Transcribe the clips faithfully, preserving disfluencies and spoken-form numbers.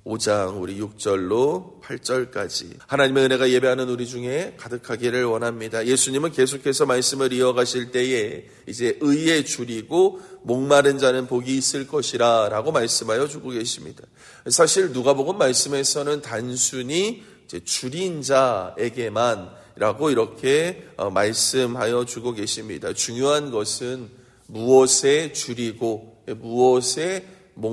오 장 우리 육 절로 팔 절까지 하나님의 은혜가 예배하는 우리 중에 가득하기를 원합니다. 예수님은 계속해서 말씀을 이어가실 때에 이제 의에 줄이고 목마른 자는 복이 있을 것이라 라고 말씀하여 주고 계십니다. 사실 누가복음 말씀에서는 단순히 이제 줄인 자에게만 라고 이렇게 말씀하여 주고 계십니다. 중요한 것은 무엇에 줄이고 무엇에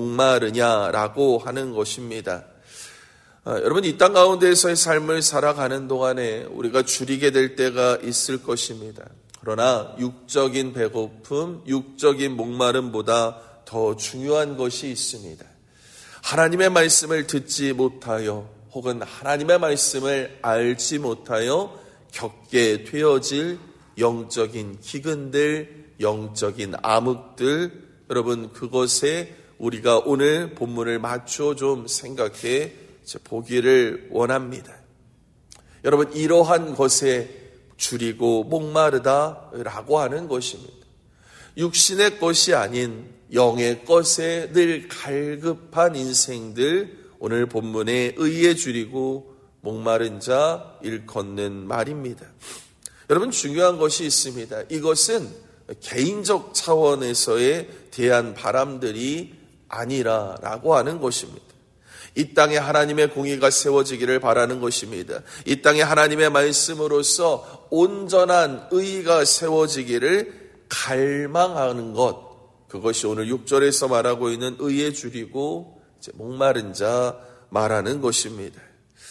목마르냐라고 하는 것입니다. 아, 여러분 이 땅 가운데에서의 삶을 살아가는 동안에 우리가 줄이게 될 때가 있을 것입니다. 그러나 육적인 배고픔, 육적인 목마름보다 더 중요한 것이 있습니다. 하나님의 말씀을 듣지 못하여 혹은 하나님의 말씀을 알지 못하여 겪게 되어질 영적인 기근들, 영적인 암흑들, 여러분 그것에 우리가 오늘 본문을 맞춰 좀 생각해 보기를 원합니다. 여러분 이러한 것에 줄이고 목마르다라고 하는 것입니다. 육신의 것이 아닌 영의 것에 늘 갈급한 인생들, 오늘 본문에 의에 줄이고 목마른 자 일컫는 말입니다. 여러분 중요한 것이 있습니다. 이것은 개인적 차원에서의 대한 바람들이 아니라라고 하는 것입니다. 이 땅에 하나님의 공의가 세워지기를 바라는 것입니다. 이 땅에 하나님의 말씀으로서 온전한 의가 세워지기를 갈망하는 것, 그것이 오늘 육 절에서 말하고 있는 의에 줄이고 이제 목마른 자 말하는 것입니다.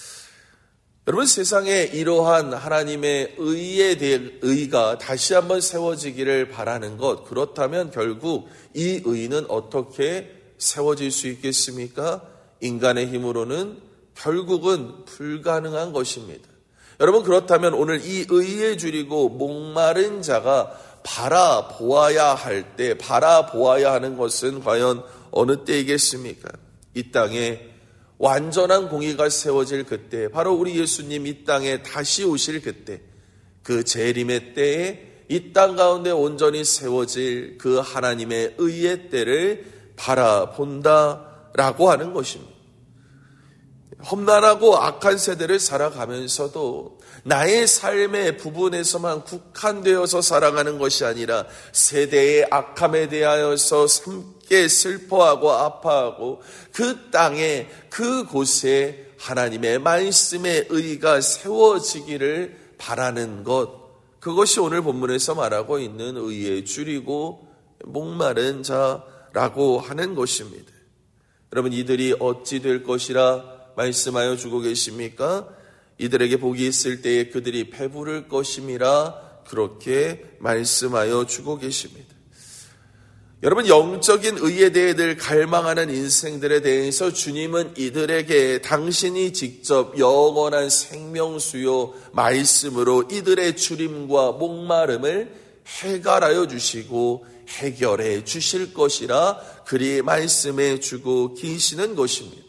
여러분 세상에 이러한 하나님의 의에 대한 의가 다시 한번 세워지기를 바라는 것, 그렇다면 결국 이 의는 어떻게 세워질 수 있겠습니까? 인간의 힘으로는 결국은 불가능한 것입니다. 여러분 그렇다면 오늘 이 의에 줄이고 목마른 자가 바라보아야 할 때, 바라보아야 하는 것은 과연 어느 때이겠습니까? 이 땅에 완전한 공의가 세워질 그때, 바로 우리 예수님 이 땅에 다시 오실 그때, 그 재림의 때에 이 땅 가운데 온전히 세워질 그 하나님의 의의 때를 바라본다라고 하는 것입니다. 험난하고 악한 세대를 살아가면서도 나의 삶의 부분에서만 국한되어서 살아가는 것이 아니라 세대의 악함에 대하여서 함께 슬퍼하고 아파하고 그 땅에 그곳에 하나님의 말씀의 의가 세워지기를 바라는 것, 그것이 오늘 본문에서 말하고 있는 의에 줄이고 목마른 자라고 하는 것입니다. 여러분 이들이 어찌 될 것이라 말씀하여 주고 계십니까? 이들에게 복이 있을 때에 그들이 배부를 것임이라 그렇게 말씀하여 주고 계십니다. 여러분 영적인 의에 대해 늘 갈망하는 인생들에 대해서 주님은 이들에게 당신이 직접 영원한 생명수요 말씀으로 이들의 주림과 목마름을 해결하여 주시고 해결해 주실 것이라 그리 말씀해 주고 계시는 것입니다.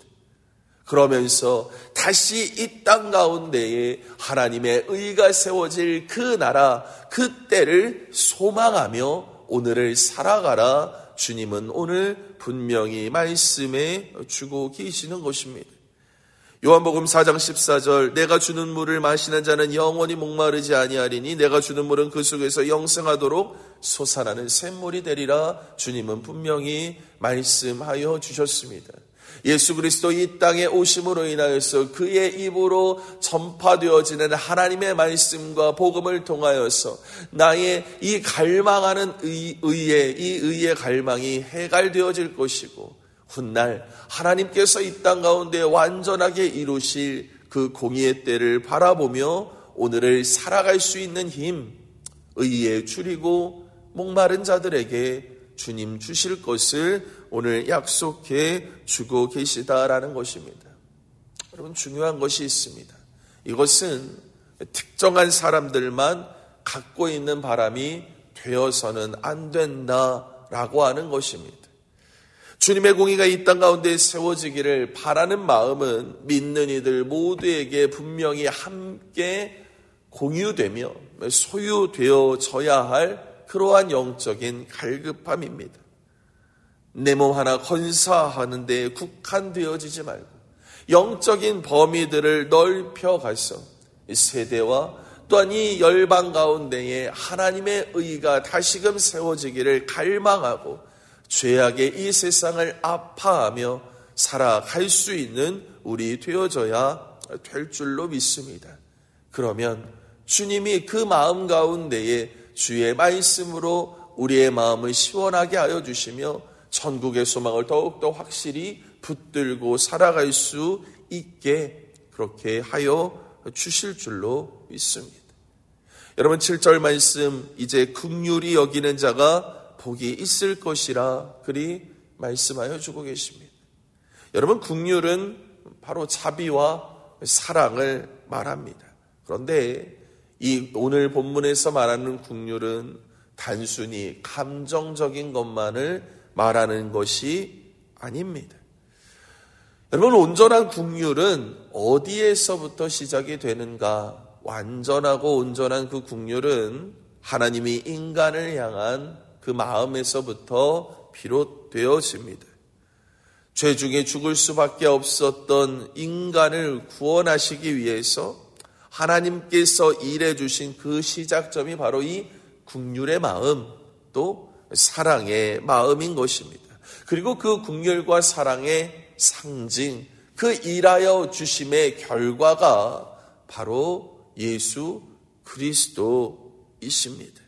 그러면서 다시 이 땅 가운데에 하나님의 의가 세워질 그 나라, 그 때를 소망하며 오늘을 살아가라 주님은 오늘 분명히 말씀해 주고 계시는 것입니다. 요한복음 사 장 십사 절 내가 주는 물을 마시는 자는 영원히 목마르지 아니하리니 내가 주는 물은 그 속에서 영생하도록 솟아나는 샘물이 되리라 주님은 분명히 말씀하여 주셨습니다. 예수 그리스도 이 땅에 오심으로 인하여서 그의 입으로 전파되어지는 하나님의 말씀과 복음을 통하여서 나의 이 갈망하는 의, 의의 이 의의 갈망이 해갈되어질 것이고 훗날 하나님께서 이 땅 가운데 완전하게 이루실 그 공의의 때를 바라보며 오늘을 살아갈 수 있는 힘, 의에 줄이고 목마른 자들에게 주님 주실 것을 오늘 약속해 주고 계시다라는 것입니다. 여러분 중요한 것이 있습니다. 이것은 특정한 사람들만 갖고 있는 바람이 되어서는 안 된다라고 하는 것입니다. 주님의 공의가 이 땅 가운데 세워지기를 바라는 마음은 믿는 이들 모두에게 분명히 함께 공유되며 소유되어져야 할 그러한 영적인 갈급함입니다. 내 몸 하나 건사하는 데 국한되어지지 말고 영적인 범위들을 넓혀가서 세대와 또한 이 열방 가운데에 하나님의 의가 다시금 세워지기를 갈망하고 죄악의 이 세상을 아파하며 살아갈 수 있는 우리 되어져야 될 줄로 믿습니다. 그러면 주님이 그 마음 가운데에 주의 말씀으로 우리의 마음을 시원하게 하여 주시며 천국의 소망을 더욱더 확실히 붙들고 살아갈 수 있게 그렇게 하여 주실 줄로 믿습니다. 여러분 칠 절 말씀, 이제 긍휼히 여기는 자가 복이 있을 것이라 그리 말씀하여 주고 계십니다. 여러분 긍휼은 바로 자비와 사랑을 말합니다. 그런데 이 오늘 본문에서 말하는 긍휼은 단순히 감정적인 것만을 말하는 것이 아닙니다. 여러분 온전한 긍휼은 어디에서부터 시작이 되는가? 완전하고 온전한 그 긍휼은 하나님이 인간을 향한 그 마음에서부터 비롯되어집니다. 죄 중에 죽을 수밖에 없었던 인간을 구원하시기 위해서 하나님께서 일해 주신 그 시작점이 바로 이 긍휼의 마음, 또 사랑의 마음인 것입니다. 그리고 그 긍휼과 사랑의 상징, 그 일하여 주심의 결과가 바로 예수 그리스도이십니다.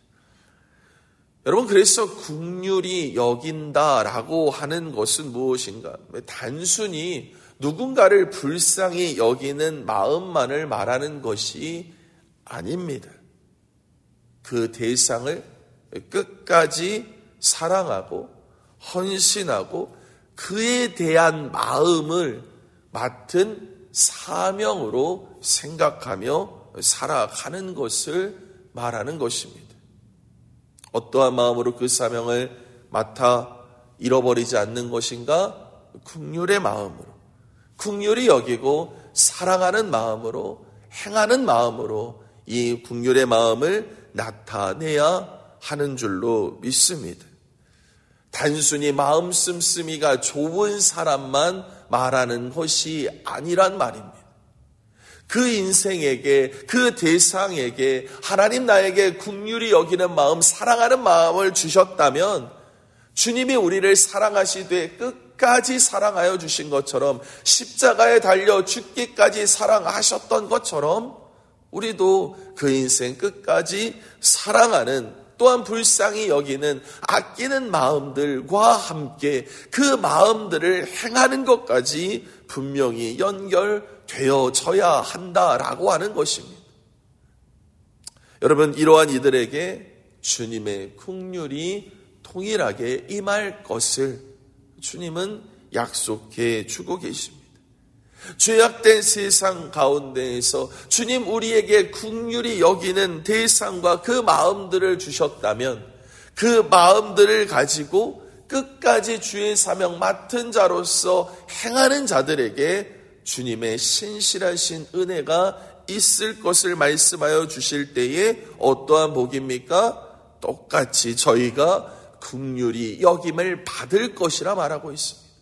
여러분 그래서 긍휼히 여긴다라고 하는 것은 무엇인가? 단순히 누군가를 불쌍히 여기는 마음만을 말하는 것이 아닙니다. 그 대상을 끝까지 사랑하고 헌신하고 그에 대한 마음을 맡은 사명으로 생각하며 살아가는 것을 말하는 것입니다. 어떠한 마음으로 그 사명을 맡아 잃어버리지 않는 것인가? 긍휼의 마음으로, 긍휼히 여기고 사랑하는 마음으로, 행하는 마음으로 이 긍휼의 마음을 나타내야 하는 줄로 믿습니다. 단순히 마음 씀씀이가 좋은 사람만 말하는 것이 아니란 말입니다. 그 인생에게, 그 대상에게 하나님 나에게 긍휼히 여기는 마음, 사랑하는 마음을 주셨다면 주님이 우리를 사랑하시되 끝까지 사랑하여 주신 것처럼 십자가에 달려 죽기까지 사랑하셨던 것처럼 우리도 그 인생 끝까지 사랑하는, 또한 불쌍히 여기는, 아끼는 마음들과 함께 그 마음들을 행하는 것까지 분명히 연결되어져야 한다라고 하는 것입니다. 여러분 이러한 이들에게 주님의 긍휼이 통일하게 임할 것을 주님은 약속해 주고 계십니다. 죄악된 세상 가운데에서 주님 우리에게 긍휼히 여기는 대상과 그 마음들을 주셨다면 그 마음들을 가지고 끝까지 주의 사명 맡은 자로서 행하는 자들에게 주님의 신실하신 은혜가 있을 것을 말씀하여 주실 때에 어떠한 복입니까? 똑같이 저희가 긍휼히 여김을 받을 것이라 말하고 있습니다.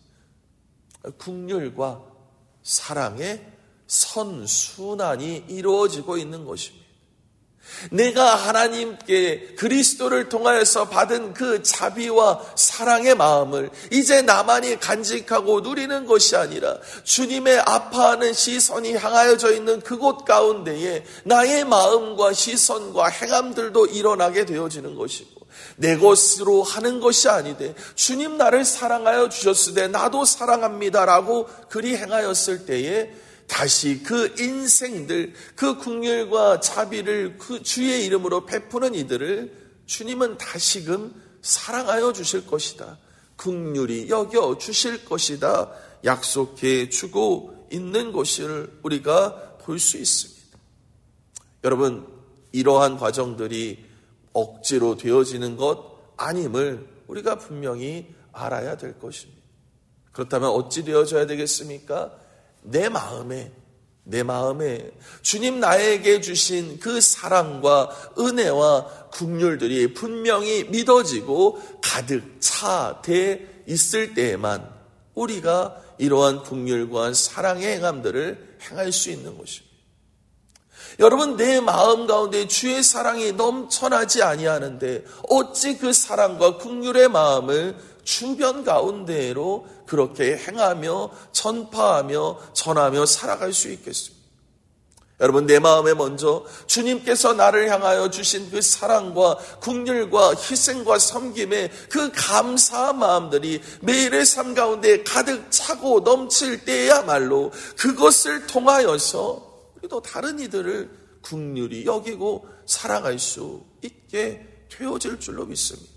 긍휼과 사랑의 선순환이 이루어지고 있는 것입니다. 내가 하나님께 그리스도를 통하여서 받은 그 자비와 사랑의 마음을 이제 나만이 간직하고 누리는 것이 아니라 주님의 아파하는 시선이 향하여져 있는 그곳 가운데에 나의 마음과 시선과 행함들도 일어나게 되어지는 것이고, 내 것으로 하는 것이 아니되 주님 나를 사랑하여 주셨으되 나도 사랑합니다라고 그리 행하였을 때에 다시 그 인생들, 그 긍휼과 자비를 그 주의 이름으로 베푸는 이들을 주님은 다시금 사랑하여 주실 것이다, 긍휼히 여겨 주실 것이다 약속해 주고 있는 것을 우리가 볼 수 있습니다. 여러분 이러한 과정들이 억지로 되어지는 것 아님을 우리가 분명히 알아야 될 것입니다. 그렇다면 어찌 되어져야 되겠습니까? 내 마음에, 내 마음에 주님 나에게 주신 그 사랑과 은혜와 긍휼들이 분명히 믿어지고 가득 차돼 있을 때에만 우리가 이러한 긍휼과 사랑의 행함들을 행할 수 있는 것입니다. 여러분, 내 마음 가운데 주의 사랑이 넘쳐나지 아니하는데 어찌 그 사랑과 긍휼의 마음을 주변 가운데로 그렇게 행하며 전파하며 전하며 살아갈 수 있겠습니까? 여러분, 내 마음에 먼저 주님께서 나를 향하여 주신 그 사랑과 긍휼과 희생과 섬김의 그 감사한 마음들이 매일의 삶 가운데 가득 차고 넘칠 때야말로 그것을 통하여서 우리도 다른 이들을 긍휼히 여기고 사랑할 수 있게 되어질 줄로 믿습니다.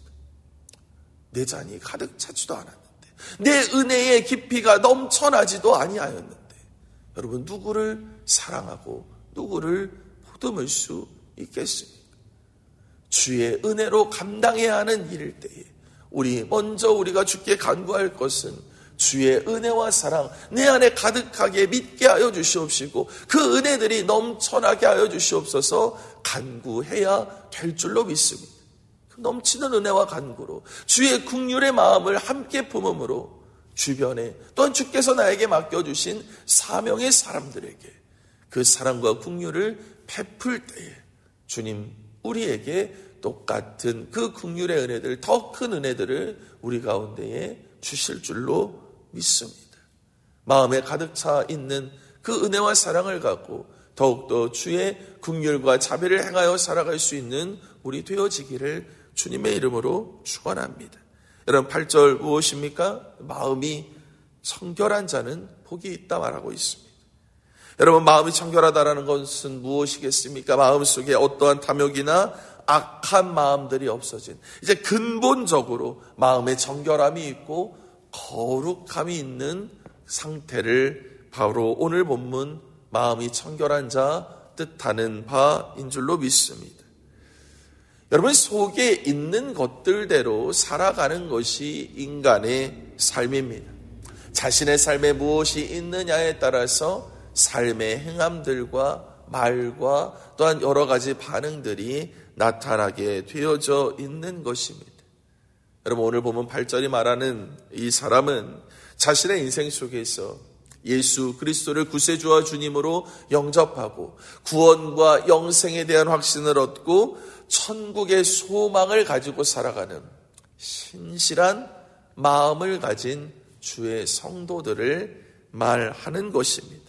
내 잔이 가득 차지도 않았는데, 내 은혜의 깊이가 넘쳐나지도 아니하였는데 여러분, 누구를 사랑하고 누구를 보듬을 수 있겠습니까? 주의 은혜로 감당해야 하는 일일 때에 우리 먼저 우리가 주께 간구할 것은 주의 은혜와 사랑 내 안에 가득하게 믿게 하여 주시옵시고 그 은혜들이 넘쳐나게 하여 주시옵소서 간구해야 될 줄로 믿습니다. 그 넘치는 은혜와 간구로 주의 긍휼의 마음을 함께 품음으로 주변에 또한 주께서 나에게 맡겨주신 사명의 사람들에게 그 사랑과 긍휼을 베풀 때에 주님 우리에게 똑같은 그 긍휼의 은혜들, 더 큰 은혜들을 우리 가운데에 주실 줄로 믿습니다. 마음에 가득 차 있는 그 은혜와 사랑을 갖고 더욱더 주의 긍휼과 자비를 행하여 살아갈 수 있는 우리 되어지기를 주님의 이름으로 축원합니다. 여러분, 팔 절 무엇입니까? 마음이 청결한 자는 복이 있다 말하고 있습니다. 여러분, 마음이 청결하다라는 것은 무엇이겠습니까? 마음속에 어떠한 탐욕이나 악한 마음들이 없어진, 이제 근본적으로 마음에 정결함이 있고 거룩함이 있는 상태를 바로 오늘 본문 마음이 청결한 자 뜻하는 바인 줄로 믿습니다. 여러분, 속에 있는 것들대로 살아가는 것이 인간의 삶입니다. 자신의 삶에 무엇이 있느냐에 따라서 삶의 행함들과 말과 또한 여러 가지 반응들이 나타나게 되어져 있는 것입니다. 여러분, 오늘 보면 팔 절이 말하는 이 사람은 자신의 인생 속에서 예수 그리스도를 구세주와 주님으로 영접하고 구원과 영생에 대한 확신을 얻고 천국의 소망을 가지고 살아가는 신실한 마음을 가진 주의 성도들을 말하는 것입니다.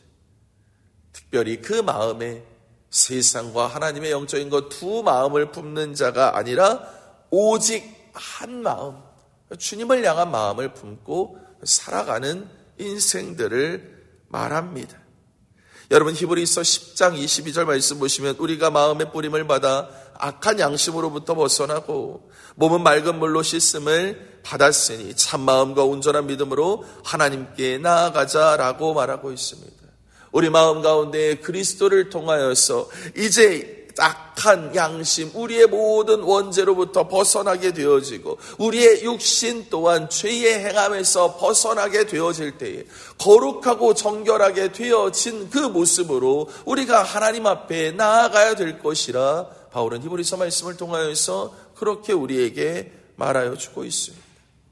특별히 그 마음에 세상과 하나님의 영적인 것 두 마음을 품는 자가 아니라 오직 한 마음, 주님을 향한 마음을 품고 살아가는 인생들을 말합니다. 여러분, 히브리서 십 장 이십이 절 말씀 보시면 우리가 마음의 뿌림을 받아 악한 양심으로부터 벗어나고 몸은 맑은 물로 씻음을 받았으니 참마음과 온전한 믿음으로 하나님께 나아가자라고 말하고 있습니다. 우리 마음 가운데 그리스도를 통하여서 이제 악한 양심, 우리의 모든 원죄로부터 벗어나게 되어지고 우리의 육신 또한 죄의 행함에서 벗어나게 되어질 때에 거룩하고 정결하게 되어진 그 모습으로 우리가 하나님 앞에 나아가야 될 것이라 바울은 히브리서 말씀을 통하여서 그렇게 우리에게 말하여 주고 있습니다.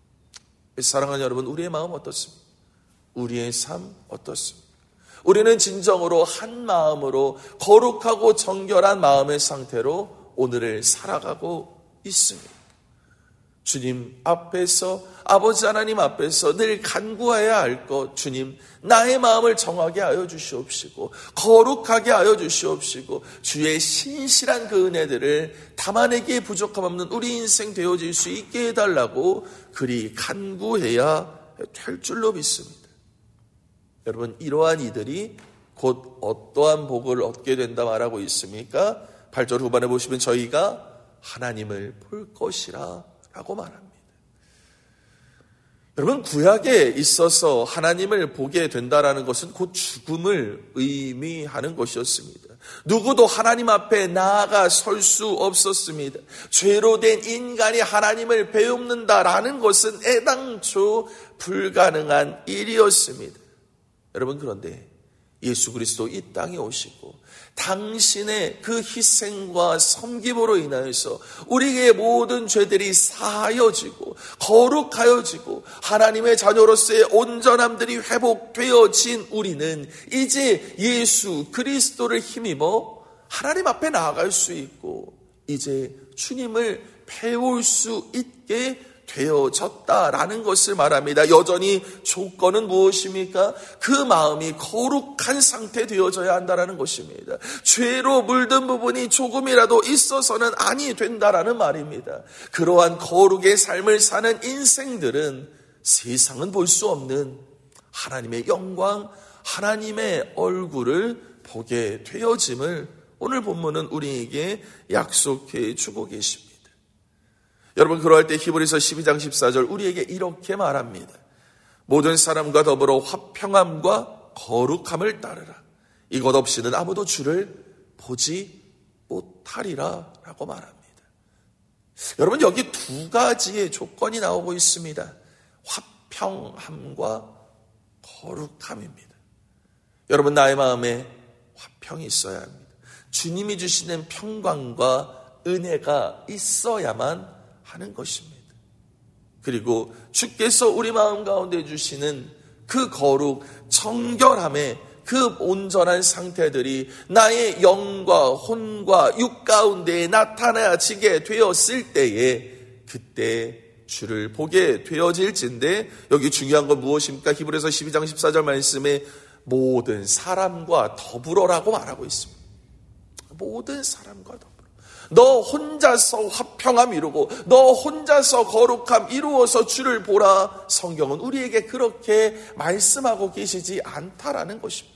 사랑하는 여러분, 우리의 마음 어떻습니까? 우리의 삶 어떻습니까? 우리는 진정으로 한 마음으로 거룩하고 정결한 마음의 상태로 오늘을 살아가고 있습니다. 주님 앞에서, 아버지 하나님 앞에서 늘 간구해야 할 것, 주님 나의 마음을 정하게 하여 주시옵시고 거룩하게 하여 주시옵시고 주의 신실한 그 은혜들을 담아내기에 부족함 없는 우리 인생 되어질 수 있게 해달라고 그리 간구해야 될 줄로 믿습니다. 여러분, 이러한 이들이 곧 어떠한 복을 얻게 된다 말하고 있습니까? 팔 절 후반에 보시면 저희가 하나님을 볼 것이라 라고 말합니다. 여러분, 구약에 있어서 하나님을 보게 된다라는 것은 곧 죽음을 의미하는 것이었습니다. 누구도 하나님 앞에 나아가 설 수 없었습니다. 죄로 된 인간이 하나님을 배웁는다라는 것은 애당초 불가능한 일이었습니다. 여러분, 그런데 예수 그리스도 이 땅에 오시고 당신의 그 희생과 섬김으로 인하여서 우리의 모든 죄들이 사하여지고 거룩하여지고 하나님의 자녀로서의 온전함들이 회복되어진 우리는 이제 예수 그리스도를 힘입어 하나님 앞에 나아갈 수 있고 이제 주님을 배울 수 있게 되어졌다라는 것을 말합니다. 여전히 조건은 무엇입니까? 그 마음이 거룩한 상태 되어져야 한다는 것입니다. 죄로 물든 부분이 조금이라도 있어서는 아니 된다라는 말입니다. 그러한 거룩의 삶을 사는 인생들은 세상은 볼 수 없는 하나님의 영광, 하나님의 얼굴을 보게 되어짐을 오늘 본문은 우리에게 약속해 주고 계십니다. 여러분, 그러할 때 히브리서 십이 장 십사 절 우리에게 이렇게 말합니다. 모든 사람과 더불어 화평함과 거룩함을 따르라. 이것 없이는 아무도 주를 보지 못하리라 라고 말합니다. 여러분, 여기 두 가지의 조건이 나오고 있습니다. 화평함과 거룩함입니다. 여러분, 나의 마음에 화평이 있어야 합니다. 주님이 주시는 평강과 은혜가 있어야만 하는 것입니다. 그리고 주께서 우리 마음 가운데 주시는 그 거룩, 정결함의 그 온전한 상태들이 나의 영과 혼과 육 가운데에 나타나지게 되었을 때에 그때 주를 보게 되어질진데 여기 중요한 건 무엇입니까? 히브리서 십이 장 십사 절 말씀에 모든 사람과 더불어라고 말하고 있습니다. 모든 사람과 더불어. 너 혼자서 화평함 이루고 너 혼자서 거룩함 이루어서 주를 보라. 성경은 우리에게 그렇게 말씀하고 계시지 않다라는 것입니다.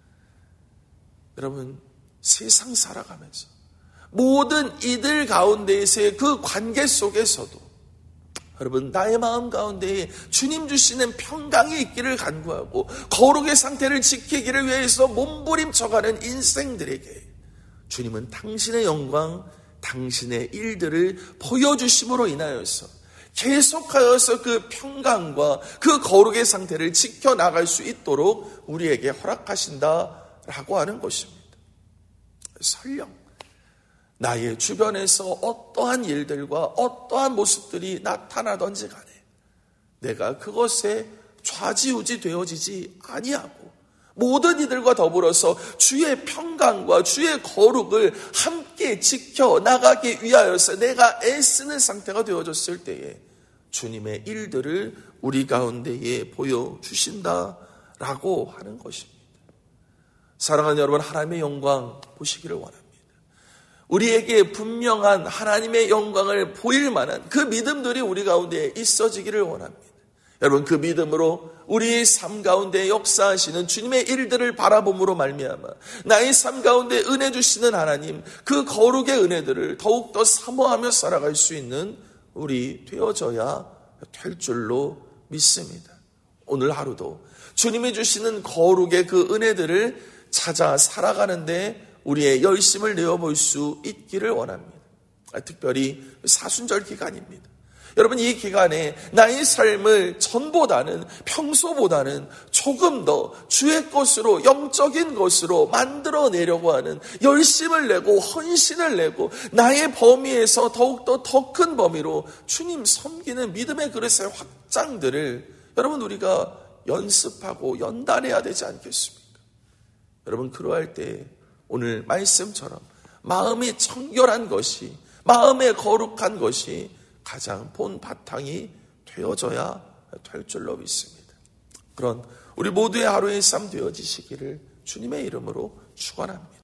여러분, 세상 살아가면서 모든 이들 가운데에서의 그 관계 속에서도 여러분, 나의 마음 가운데에 주님 주시는 평강이 있기를 간구하고 거룩의 상태를 지키기를 위해서 몸부림쳐가는 인생들에게 주님은 당신의 영광, 당신의 일들을 보여주심으로 인하여서 계속하여서 그 평강과 그 거룩의 상태를 지켜나갈 수 있도록 우리에게 허락하신다라고 하는 것입니다. 설령 나의 주변에서 어떠한 일들과 어떠한 모습들이 나타나던지 간에 내가 그것에 좌지우지 되어지지 아니하고 모든 이들과 더불어서 주의 평강과 주의 거룩을 함께 지켜나가기 위하여서 내가 애쓰는 상태가 되어졌을 때에 주님의 일들을 우리 가운데에 보여주신다라고 하는 것입니다. 사랑하는 여러분, 하나님의 영광 보시기를 원합니다. 우리에게 분명한 하나님의 영광을 보일 만한 그 믿음들이 우리 가운데 있어지기를 원합니다. 여러분, 그 믿음으로 우리의 삶 가운데 역사하시는 주님의 일들을 바라봄으로 말미암아 나의 삶 가운데 은혜 주시는 하나님, 그 거룩의 은혜들을 더욱더 사모하며 살아갈 수 있는 우리 되어져야 될 줄로 믿습니다. 오늘 하루도 주님이 주시는 거룩의 그 은혜들을 찾아 살아가는데 우리의 열심을 내어볼 수 있기를 원합니다. 특별히 사순절 기간입니다. 여러분, 이 기간에 나의 삶을 전보다는 평소보다는 조금 더 주의 것으로, 영적인 것으로 만들어내려고 하는 열심을 내고 헌신을 내고 나의 범위에서 더욱더 더 큰 범위로 주님 섬기는 믿음의 그릇의 확장들을 여러분 우리가 연습하고 연단해야 되지 않겠습니까? 여러분, 그러할 때 오늘 말씀처럼 마음이 청결한 것이, 마음에 거룩한 것이 가장 본 바탕이 되어져야 될 줄로 믿습니다. 그런 우리 모두의 하루의 삶 되어지시기를 주님의 이름으로 축원합니다.